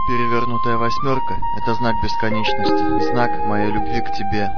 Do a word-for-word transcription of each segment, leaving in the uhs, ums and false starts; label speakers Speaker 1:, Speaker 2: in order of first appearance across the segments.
Speaker 1: Перевернутая восьмерка — это знак бесконечности, знак моей любви к тебе.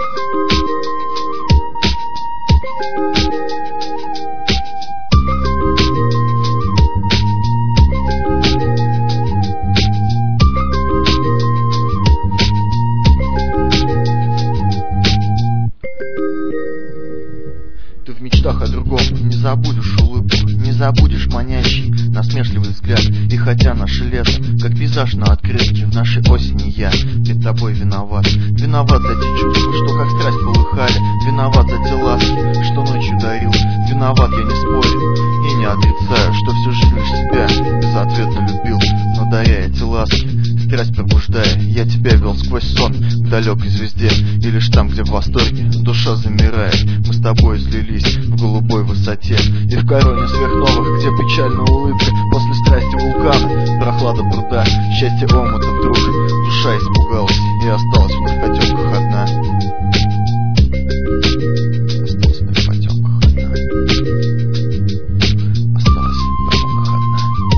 Speaker 1: Ты в мечтах о другом не забудешь улыбку, не забудешь манящий насмешливый взгляд. И хотя наше лето, как пейзаж на открытке, в нашей осени я перед тобой виноват. Виноват за те чувства, что как страсть полыхали, виноват за те ласки, что ночью дарил. Виноват, я не спорю и не отрицаю, что всю жизнь лишь тебя безответно любил. Но даря эти ласки, страсть пробуждая, я тебя вел сквозь сон к далекой звезде. И лишь там, где в восторге душа замирает, мы с тобой слились в голубой высоте. И в короне сверхновых, где печальная улыбка после страсти вулкана, прохлада пруда, счастье омута, вдруг душа испугалась и осталась вновь в потемках одна. Осталась вновь в потемках одна. Осталась в потемках одна.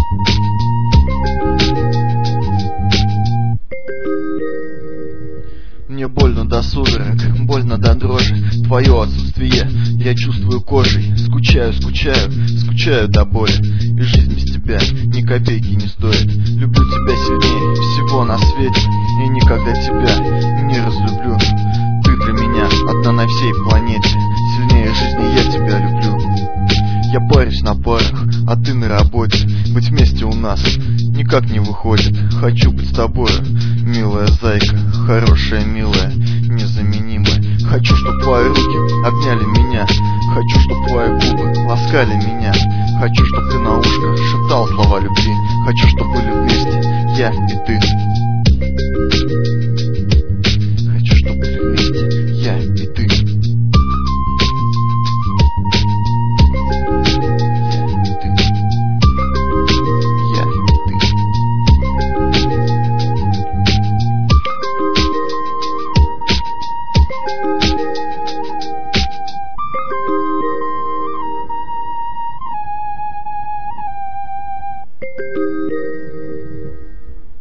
Speaker 1: Мне больно до судорог, больно до дрожи твое отсутствие я чувствую кожей. Скучаю, скучаю, скучаю до боли. И жизнь без тебя ни копейки не стоит. Люблю тебя сильнее всего на свете и никогда тебя не разлюблю. Ты для меня одна на всей планете. Сильнее жизни я тебя люблю. Я парюсь на парах, а ты на работе. Быть вместе у нас никак не выходит. Хочу быть с тобою, милая зайка, хорошая, милая, незаменимая. Хочу, чтоб твои руки обняли меня. Хочу, чтоб твои губы ласкали меня. Хочу, чтоб ты на ушко шептал слова любви. Хочу, чтоб были вместе я и ты.